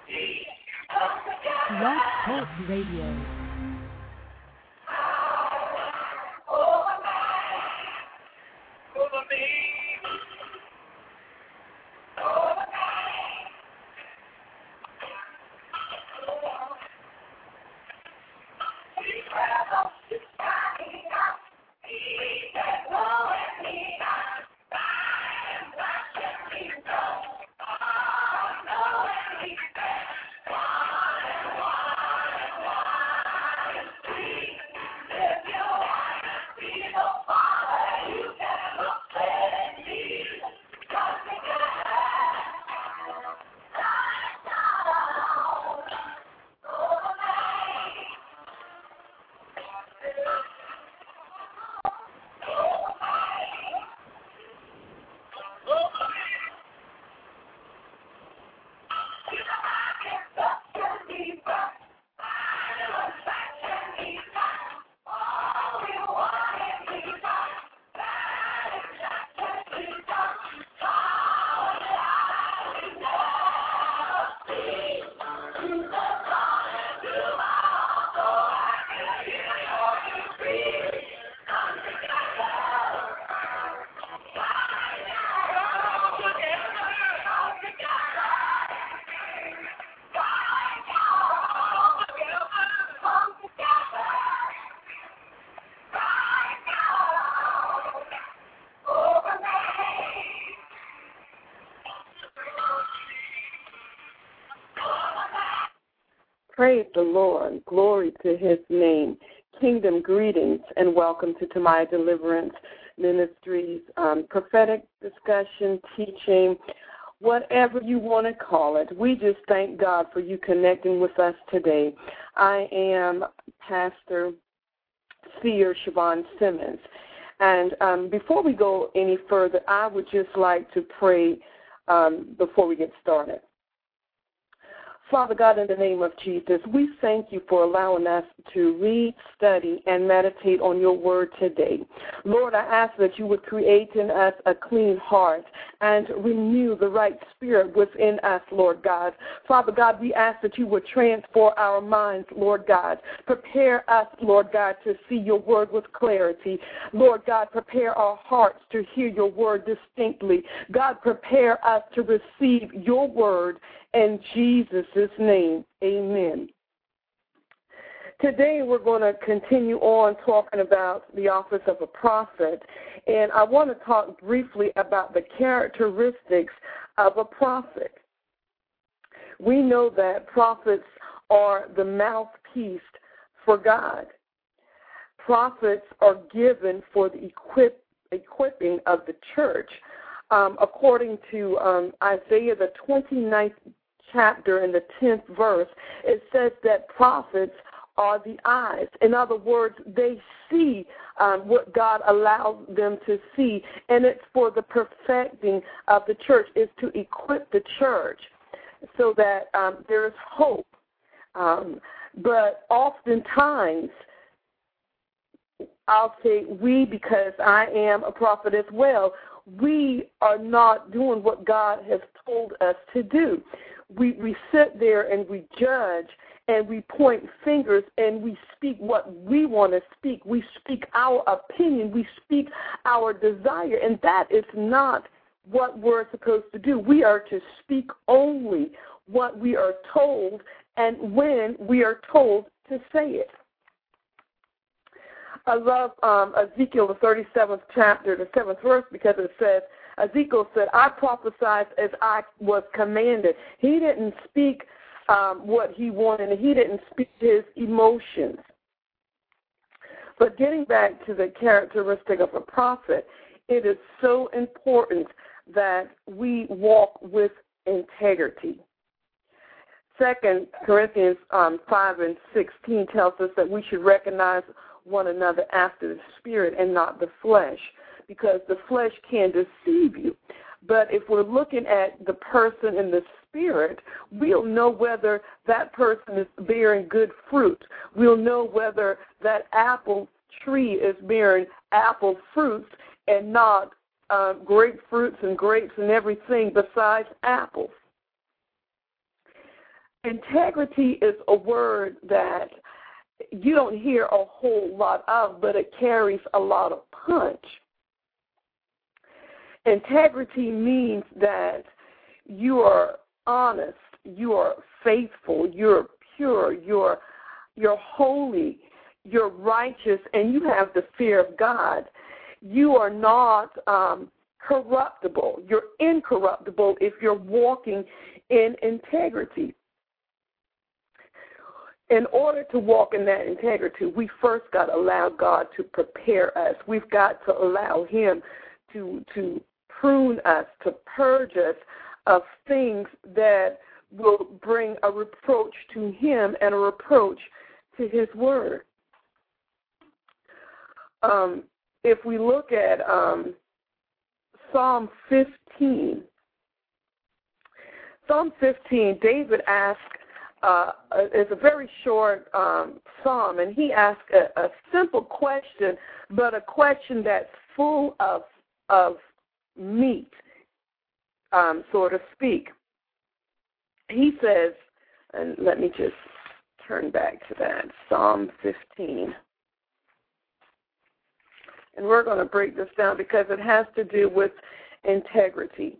Blog Talk Radio. Praise the Lord. Glory to his name. Kingdom greetings and welcome to Tamaya Deliverance Ministries, prophetic discussion, teaching, whatever you want to call it. We just thank God for you connecting with us today. I am Pastor Seer Siobhan Simmons. And before we go any further, I would just like to pray before we get started. Father God, in the name of Jesus, we thank you for allowing us to read, study, and meditate on your word today. Lord, I ask that you would create in us a clean heart and renew the right spirit within us, Lord God. Father God, we ask that you would transform our minds, Lord God. Prepare us, Lord God, to see your word with clarity. Lord God, prepare our hearts to hear your word distinctly. God, prepare us to receive your word in Jesus' name, amen. Today we're going to continue on talking about the office of a prophet, and I want to talk briefly about the characteristics of a prophet. We know that prophets are the mouthpiece for God. Prophets are given for the equipping of the church. According to Isaiah, the 29th chapter in the 10th verse, it says that prophets are the eyes. In other words, they see what God allows them to see, and it's for the perfecting of the church. It's to equip the church so that there is hope. But oftentimes, I'll say we, because I am a prophet as well, we are not doing what God has told us to do. We sit there and we judge and we point fingers and we speak what we want to speak. We speak our opinion. We speak our desire, and that is not what we're supposed to do. We are to speak only what we are told and when we are told to say it. I love Ezekiel, the 37th chapter, the 7th verse, because it says, Ezekiel said, I prophesied as I was commanded. He didn't speak what he wanted. He didn't speak his emotions. But getting back to the characteristic of a prophet, it is so important that we walk with integrity. 2 Corinthians 5 and 16 tells us that we should recognize one another after the spirit and not the flesh, because the flesh can deceive you. But if we're looking at the person in the spirit, we'll know whether that person is bearing good fruit. We'll know whether that apple tree is bearing apple fruits and not grapefruits and grapes and everything besides apples. Integrity is a word that you don't hear a whole lot of, but it carries a lot of punch. Integrity means that you are honest, you are faithful, you're pure, you're holy, you're righteous, and you have the fear of God. You are not corruptible. You're incorruptible if you're walking in integrity. In order to walk in that integrity, we first got to allow God to prepare us. We've got to allow Him to prune us, to purge us of things that will bring a reproach to Him and a reproach to His Word. If we look at Psalm 15, David asked, it's a very short psalm, and he asked a simple question, but a question that's full of meat, so to speak. He says, and let me just turn back to that, Psalm 15. And we're going to break this down because it has to do with integrity.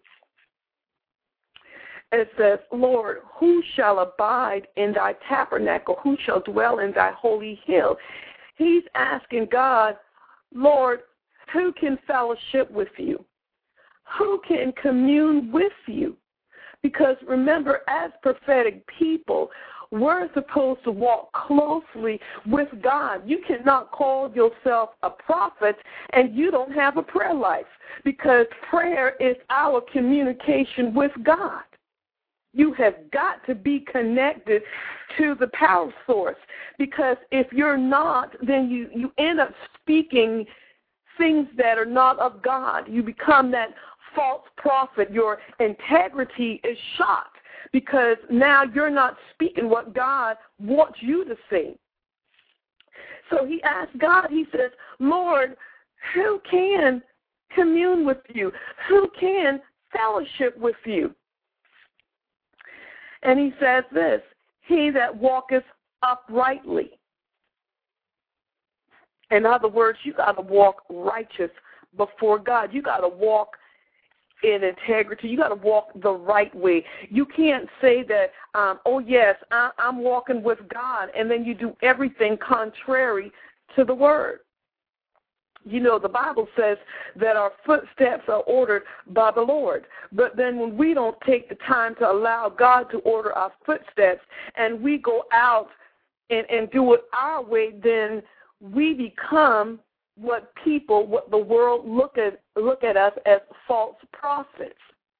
It says, Lord, who shall abide in thy tabernacle? Who shall dwell in thy holy hill? He's asking God, Lord, who can fellowship with you? Who can commune with you? Because remember, as prophetic people, we're supposed to walk closely with God. You cannot call yourself a prophet and you don't have a prayer life, because prayer is our communication with God. You have got to be connected to the power source, because if you're not, then you end up speaking things that are not of God. You become that false prophet. Your integrity is shot, because now you're not speaking what God wants you to say. So he asked God, he says, Lord, who can commune with you? Who can fellowship with you? And he says this, he that walketh uprightly. In other words, you got to walk righteous before God. You got to walk in integrity. You got to walk the right way. You can't say that, oh, yes, I'm walking with God, and then you do everything contrary to the Word. You know, the Bible says that our footsteps are ordered by the Lord. But then when we don't take the time to allow God to order our footsteps and we go out and do it our way, then we become what the world look at us as false prophets.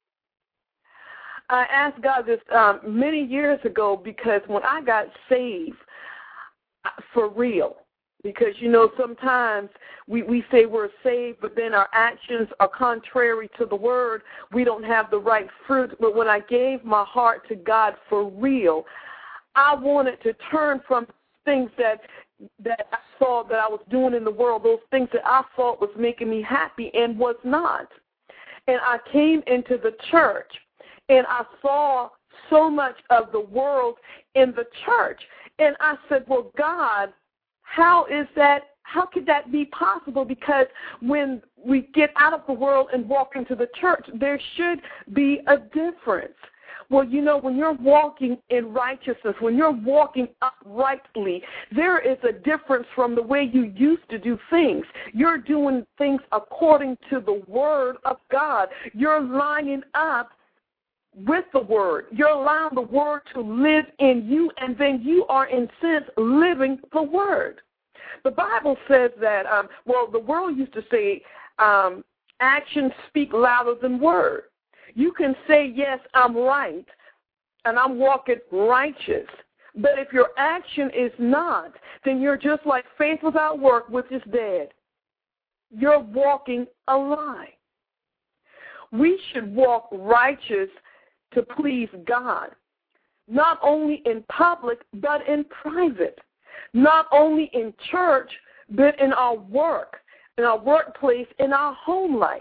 I asked God this many years ago, because when I got saved, for real, because, you know, sometimes we say we're saved, but then our actions are contrary to the Word. We don't have the right fruit. But when I gave my heart to God for real, I wanted to turn from things that I saw that I was doing in the world, those things that I thought was making me happy and was not. And I came into the church, and I saw so much of the world in the church. And I said, well, God, how could that be possible? Because when we get out of the world and walk into the church, there should be a difference. Well, you know, when you're walking in righteousness, when you're walking uprightly, there is a difference from the way you used to do things. You're doing things according to the Word of God. You're lining up with the Word. You're allowing the Word to live in you, and then you are, in sense, living the Word. The Bible says that, the world used to say, actions speak louder than words. You can say, yes, I'm right, and I'm walking righteous. But if your action is not, then you're just like faith without work, which is dead. You're walking a lie. We should walk righteous to please God, not only in public, but in private. Not only in church, but in our work, in our workplace, in our home life.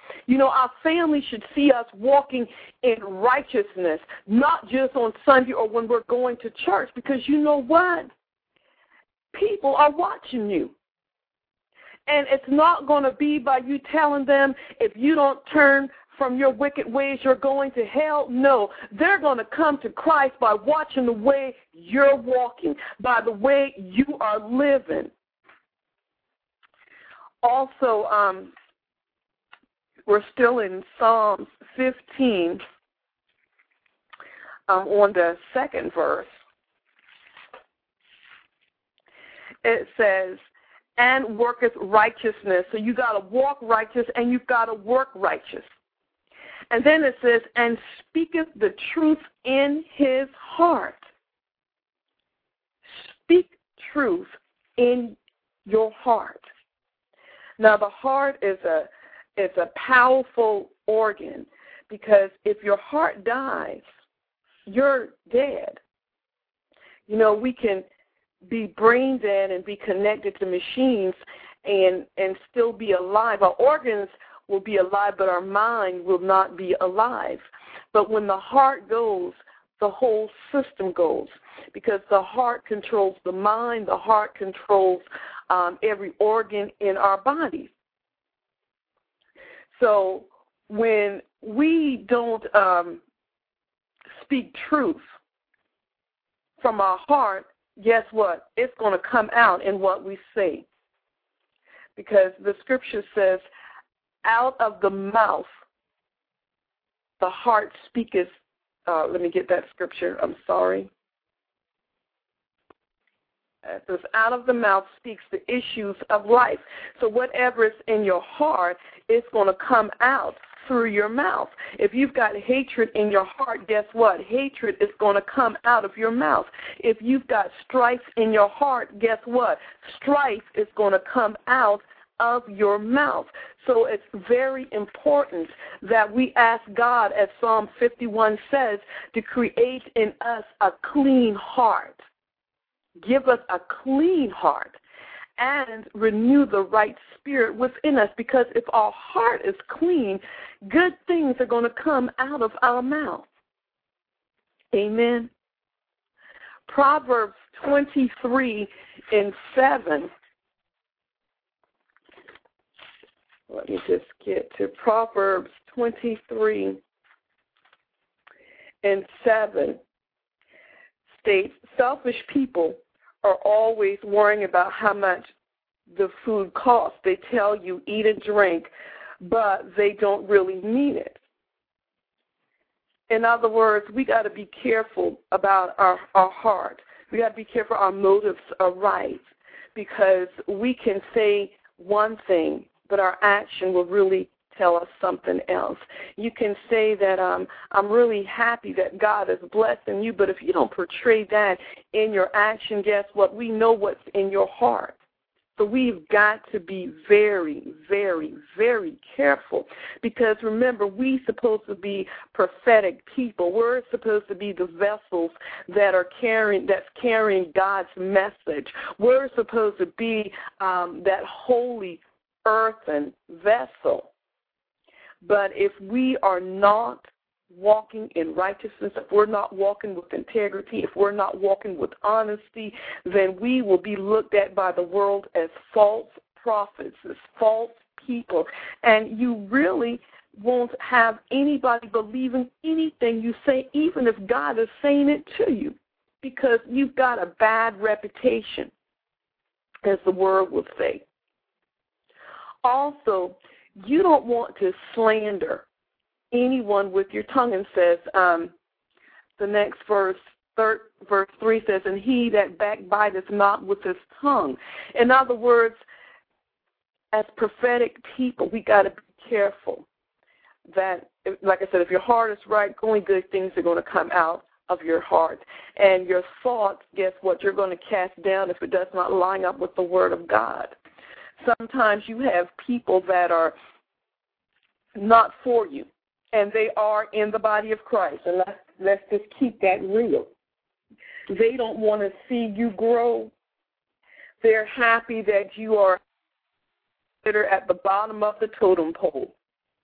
You know, our family should see us walking in righteousness, not just on Sunday or when we're going to church, because you know what? People are watching you. And it's not going to be by you telling them, if you don't turn from your wicked ways, you're going to hell. No, they're going to come to Christ by watching the way you're walking, by the way you are living. Also, we're still in Psalms 15 on the second verse. It says, and worketh righteousness. So you got to walk righteous and you've got to work righteous. And then it says, and speaketh the truth in his heart. Speak truth in your heart. Now, the heart is a powerful organ, because if your heart dies, you're dead. You know, we can be brain dead and be connected to machines and still be alive. Our organs will be alive, but our mind will not be alive. But when the heart goes, the whole system goes, because the heart controls the mind, the heart controls every organ in our bodies. So when we don't speak truth from our heart, guess what? It's going to come out in what we say. Because the scripture says, out of the mouth, the heart speaketh. Let me get that scripture. I'm sorry. It says, out of the mouth speaks the issues of life. So whatever is in your heart, it's going to come out through your mouth. If you've got hatred in your heart, guess what? Hatred is going to come out of your mouth. If you've got strife in your heart, guess what? Strife is going to come out of your mouth. So it's very important that we ask God, as Psalm 51 says, to create in us a clean heart. Give us a clean heart and renew the right spirit within us, because if our heart is clean, good things are going to come out of our mouth. Amen. Proverbs 23:7. Let me just get to Proverbs 23:7 states, selfish people are always worrying about how much the food costs. They tell you, eat and drink, but they don't really mean it. In other words, we got to be careful about our heart. We got to be careful our motives are right, because we can say one thing, but our action will really tell us something else. You can say that I'm really happy that God is blessing you, but if you don't portray that in your action, guess what? We know what's in your heart. So we've got to be very, very, very careful, because remember, we're supposed to be prophetic people. We're supposed to be the vessels that's carrying God's message. We're supposed to be that holy earthen vessel. But if we are not walking in righteousness, if we're not walking with integrity, if we're not walking with honesty, then we will be looked at by the world as false prophets, as false people. And you really won't have anybody believing anything you say, even if God is saying it to you, because you've got a bad reputation, as the word will say. Also, you don't want to slander anyone with your tongue. And says, the next verse 3 says, and he that backbiteth not with his tongue. In other words, as prophetic people, we got to be careful that, like I said, if your heart is right, only good things are going to come out of your heart. And your thoughts, guess what, you're going to cast down if it does not line up with the word of God. Sometimes you have people that are not for you, and they are in the body of Christ. And let's just keep that real. They don't want to see you grow. They're happy that you are at the bottom of the totem pole.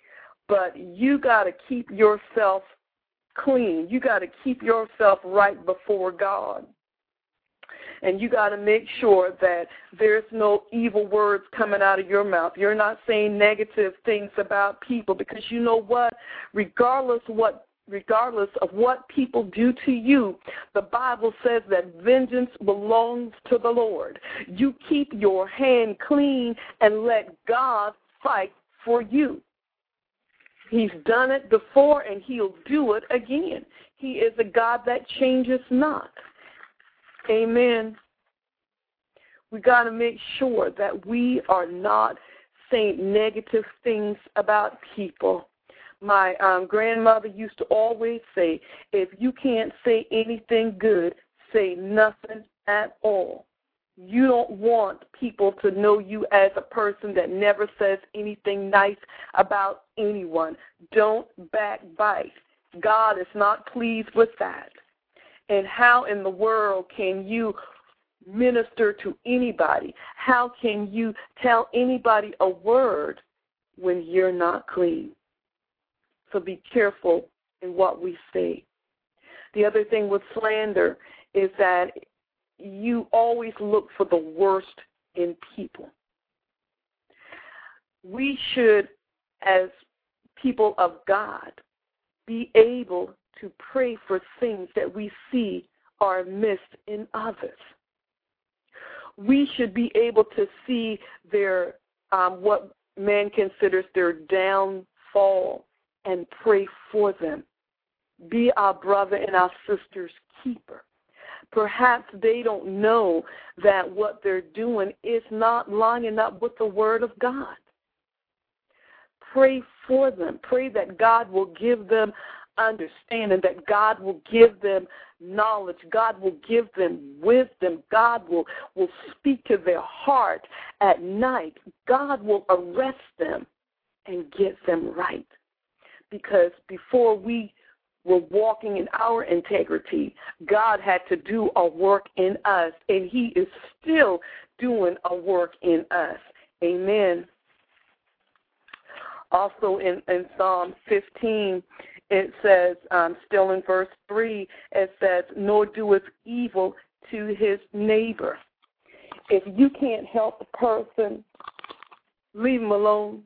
but you got to keep yourself clean. You got to keep yourself right before God. And you got to make sure that there's no evil words coming out of your mouth. You're not saying negative things about people, because you know what? Regardless of what people do to you, the Bible says that vengeance belongs to the Lord. You keep your hand clean and let God fight for you. He's done it before, and he'll do it again. He is a God that changes not. Amen. We got to make sure that we are not saying negative things about people. My grandmother used to always say, if you can't say anything good, say nothing at all. You don't want people to know you as a person that never says anything nice about anyone. Don't backbite. God is not pleased with that. And how in the world can you minister to anybody? How can you tell anybody a word when you're not clean? So be careful in what we say. The other thing with slander is that you always look for the worst in people. We should, as people of God, be able to pray for things that we see are amiss in others. We should be able to see their what man considers their downfall and pray for them. Be our brother and our sister's keeper. Perhaps they don't know that what they're doing is not lining up with the Word of God. Pray for them. Pray that God will give them understanding, that God will give them knowledge, God will give them wisdom, God will speak to their heart at night. God will arrest them and get them right. Because before we were walking in our integrity, God had to do a work in us, and he is still doing a work in us. Amen. Also in Psalm 15, it says, still in verse 3, it says, nor doeth evil to his neighbor. If you can't help a person, leave him alone.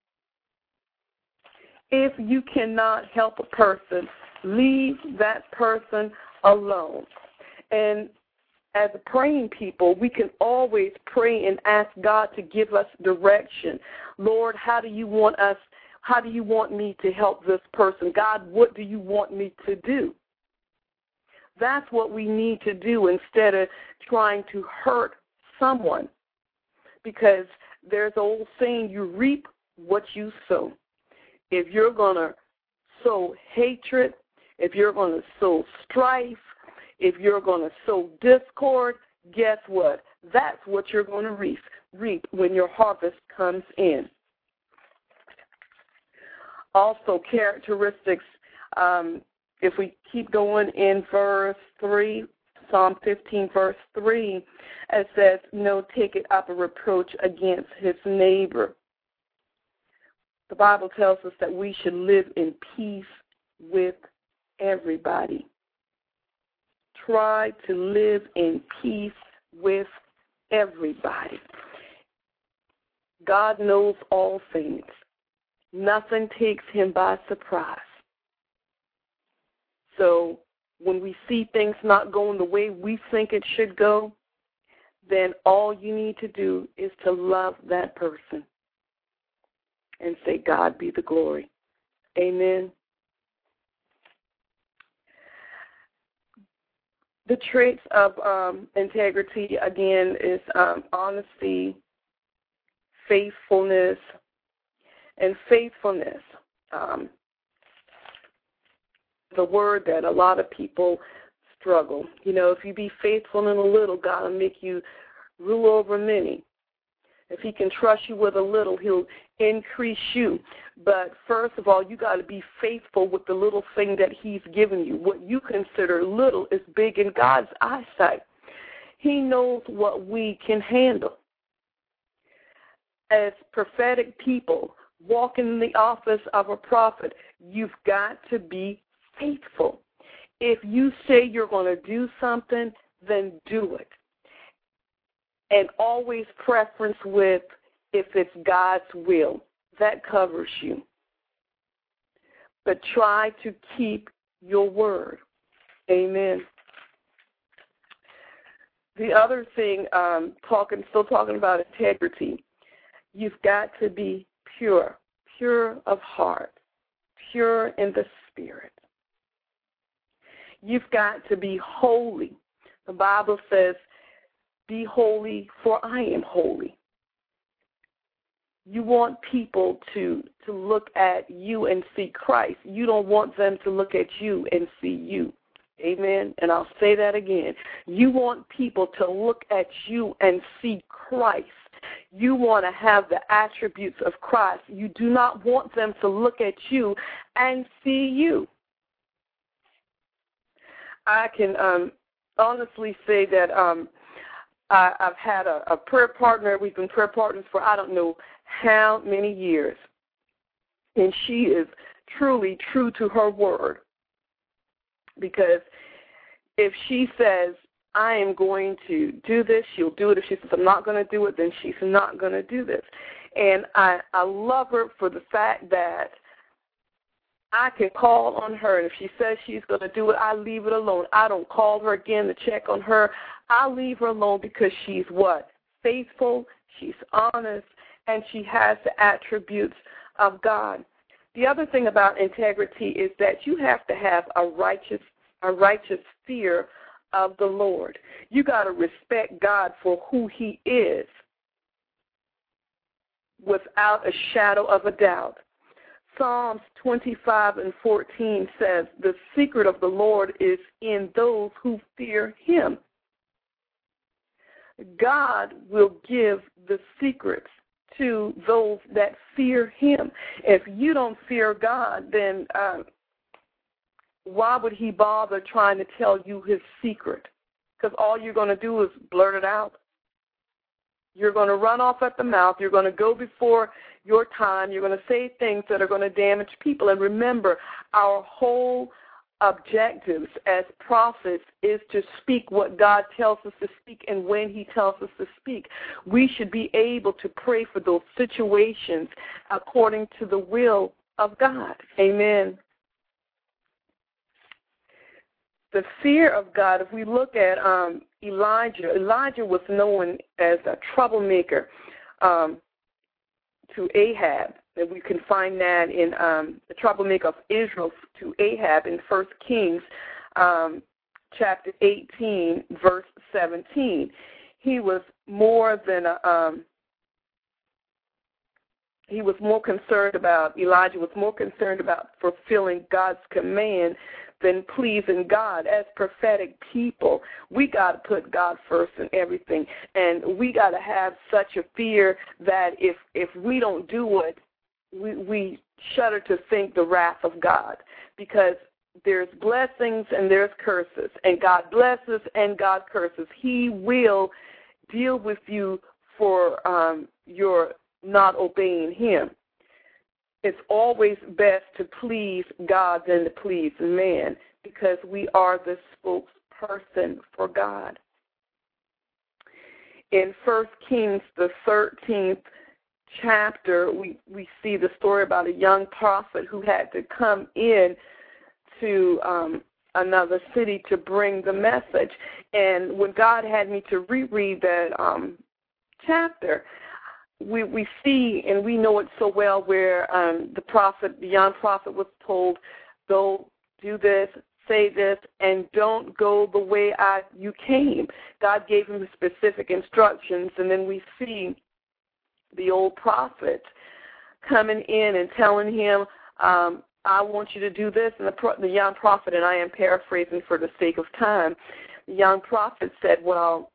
If you cannot help a person, leave that person alone. And as a praying people, we can always pray and ask God to give us direction. Lord, how do you want me to help this person? God, what do you want me to do? That's what we need to do instead of trying to hurt someone. Because there's an old saying, you reap what you sow. If you're going to sow hatred, if you're going to sow strife, if you're going to sow discord, guess what? That's what you're going to reap when your harvest comes in. Also, characteristics, if we keep going in verse 3, Psalm 15, verse 3, it says, no, take it up a reproach against his neighbor. The Bible tells us that we should live in peace with everybody. Try to live in peace with everybody. God knows all things. Nothing takes him by surprise. So when we see things not going the way we think it should go, then all you need to do is to love that person and say, God be the glory. Amen. The traits of integrity, again, is honesty, faithfulness, and faithfulness. The word that a lot of people struggle. You know, if you be faithful in a little, God will make you rule over many. If he can trust you with a little, he'll increase you. But first of all, you got to be faithful with the little thing that he's given you. What you consider little is big in God's eyesight. He knows what we can handle. As prophetic people, walking in the office of a prophet, you've got to be faithful. If you say you're going to do something, then do it. And always preference with if it's God's will. That covers you. But try to keep your word. Amen. The other thing, still talking about integrity, you've got to be pure of heart, pure in the spirit. You've got to be holy. The Bible says, be holy, for I am holy. You want people to look at you and see Christ. You don't want them to look at you and see you. Amen. And I'll say that again. You want people to look at you and see Christ. You want to have the attributes of Christ. You do not want them to look at you and see you. I can honestly say that I've had a prayer partner. We've been prayer partners for I don't know how many years. And she is truly true to her word. Because if she says, I am going to do this, she'll do it. If she says, I'm not going to do it, then she's not going to do this. And I love her for the fact that I can call on her, and if she says she's going to do it, I leave it alone. I don't call her again to check on her. I leave her alone because she's what? Faithful, she's honest, and she has the attributes of God. The other thing about integrity is that you have to have a righteous fear of the Lord. You got to respect God for who he is without a shadow of a doubt. Psalms 25:14 says, the secret of the Lord is in those who fear him. God will give the secrets to those that fear him. If you don't fear God, then why would he bother trying to tell you his secret? Because all you're going to do is blurt it out. You're going to run off at the mouth. You're going to go before your time. You're going to say things that are going to damage people. And remember, our whole objectives as prophets is to speak what God tells us to speak and when he tells us to speak. We should be able to pray for those situations according to the will of God. Amen. The fear of God, if we look at Elijah was known as a troublemaker to Ahab. And we can find that in the troublemaker of Israel to Ahab in 1 Kings chapter 18, verse 17. He was more concerned about, Elijah was more concerned about fulfilling God's command than pleasing God. As prophetic people, we got to put God first in everything. And we got to have such a fear that if we don't do it, we shudder to think the wrath of God, because there's blessings and there's curses, and God blesses and God curses. He will deal with you for your not obeying him. It's always best to please God than to please man, because we are the spokesperson for God. In 1 Kings, the 13th chapter, we see the story about a young prophet who had to come in to another city to bring the message. And when God had me to reread that chapter, we see and we know it so well where the young prophet was told, go do this, say this, and don't go the way you came. God gave him specific instructions, and then we see the old prophet coming in and telling him, I want you to do this. And the young prophet, and I am paraphrasing for the sake of time, the young prophet said, well,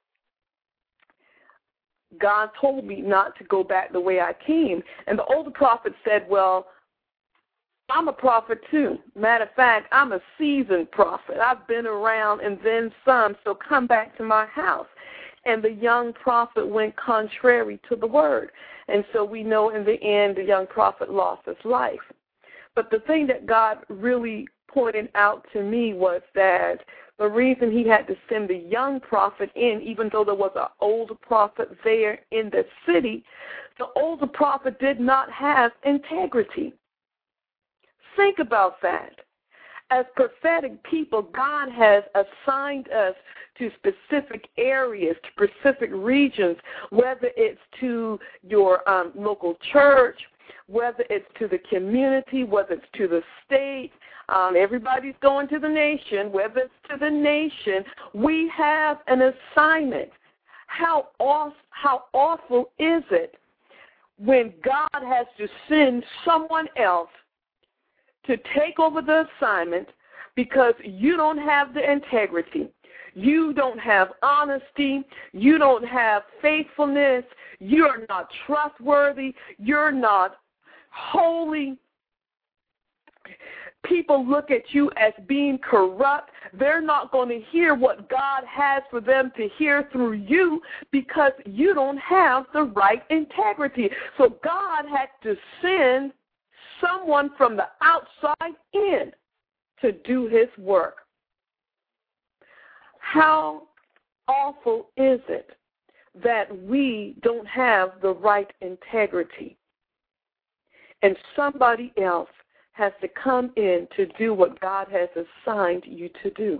God told me not to go back the way I came. And the older prophet said, well, I'm a prophet too. Matter of fact, I'm a seasoned prophet. I've been around and then some, so come back to my house. and the young prophet went contrary to the word. And so we know in the end the young prophet lost his life. But the thing that God really pointed out to me was that the reason he had to send the young prophet in, even though there was an older prophet there in the city, the older prophet did not have integrity. Think about that. As prophetic people, God has assigned us to specific areas, to specific regions, whether it's to your local church, whether it's to the community, whether it's to the state. Everybody's going to the nation. Whether it's to the nation, we have an assignment. How awful is it when God has to send someone else to take over the assignment because you don't have the integrity, you don't have honesty, you don't have faithfulness, you're not trustworthy, you're not holy. People look at you as being corrupt. They're not going to hear what God has for them to hear through you because you don't have the right integrity. So God had to send someone from the outside in to do his work. How awful is it that we don't have the right integrity and somebody else has to come in to do what God has assigned you to do?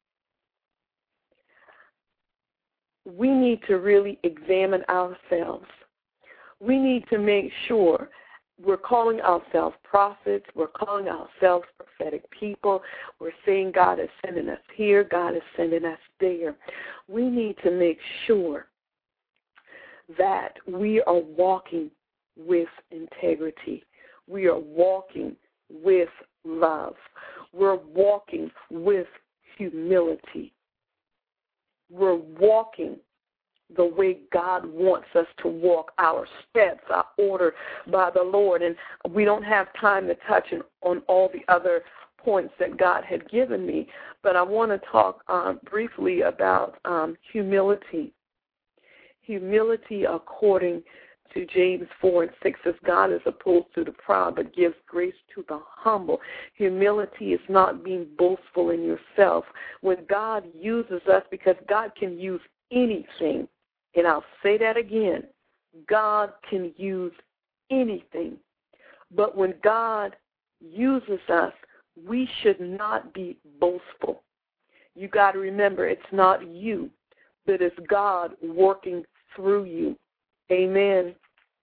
We need to really examine ourselves. We need to make sure we're calling ourselves prophets. We're calling ourselves prophetic people. We're saying God is sending us here. God is sending us there. We need to make sure that we are walking with integrity. We are walking with love. We're walking with humility. We're walking the way God wants us to walk. Our steps are ordered by the Lord. And we don't have time to touch on all the other points that God had given me, but I want to talk briefly about humility. Humility, according to James 4:6, says, God is opposed to the proud, but gives grace to the humble. Humility is not being boastful in yourself. When God uses us, because God can use anything, and I'll say that again, God can use anything. But when God uses us, we should not be boastful. You got to remember, it's not you, but it's God working through you. Amen.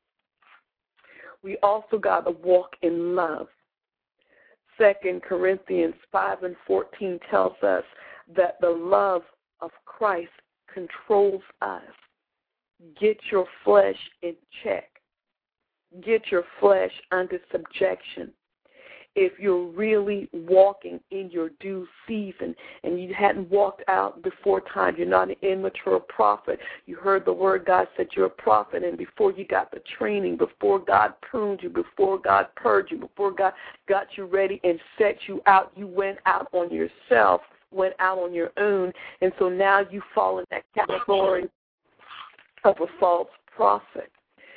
We also got to walk in love. 2 Corinthians 5:14 tells us that the love of Christ controls us. Get your flesh in check. Get your flesh under subjection. If you're really walking in your due season and you hadn't walked out before time, you're not an immature prophet. You heard the word, God said you're a prophet, and before you got the training, before God pruned you, before God purged you, before God got you ready and set you out, you went out on yourself, went out on your own, and so now you fall in that category of a false prophet.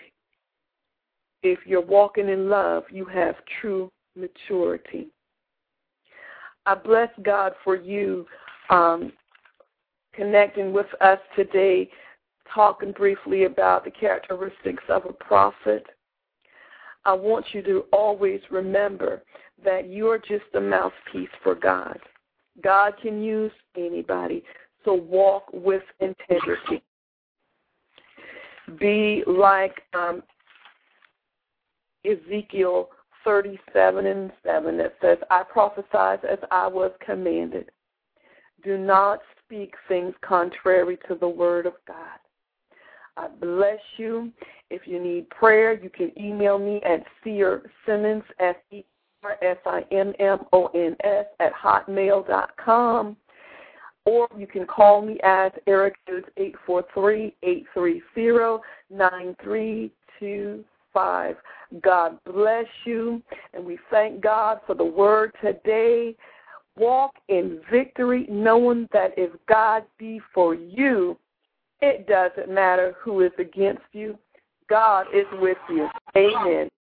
If you're walking in love, you have true maturity. I bless God for you connecting with us today, talking briefly about the characteristics of a prophet. I want you to always remember that you're just a mouthpiece for God. God can use anybody, so walk with integrity. Be like Ezekiel 37:7 that says, I prophesied as I was commanded. Do not speak things contrary to the word of God. I bless you. If you need prayer, you can email me at SeerSimmons, SeerSimmons @hotmail.com. Or you can call me at area code 843-830-9325. God bless you, and we thank God for the word today. Walk in victory, knowing that if God be for you, It doesn't matter who is against you. God is with you. Amen.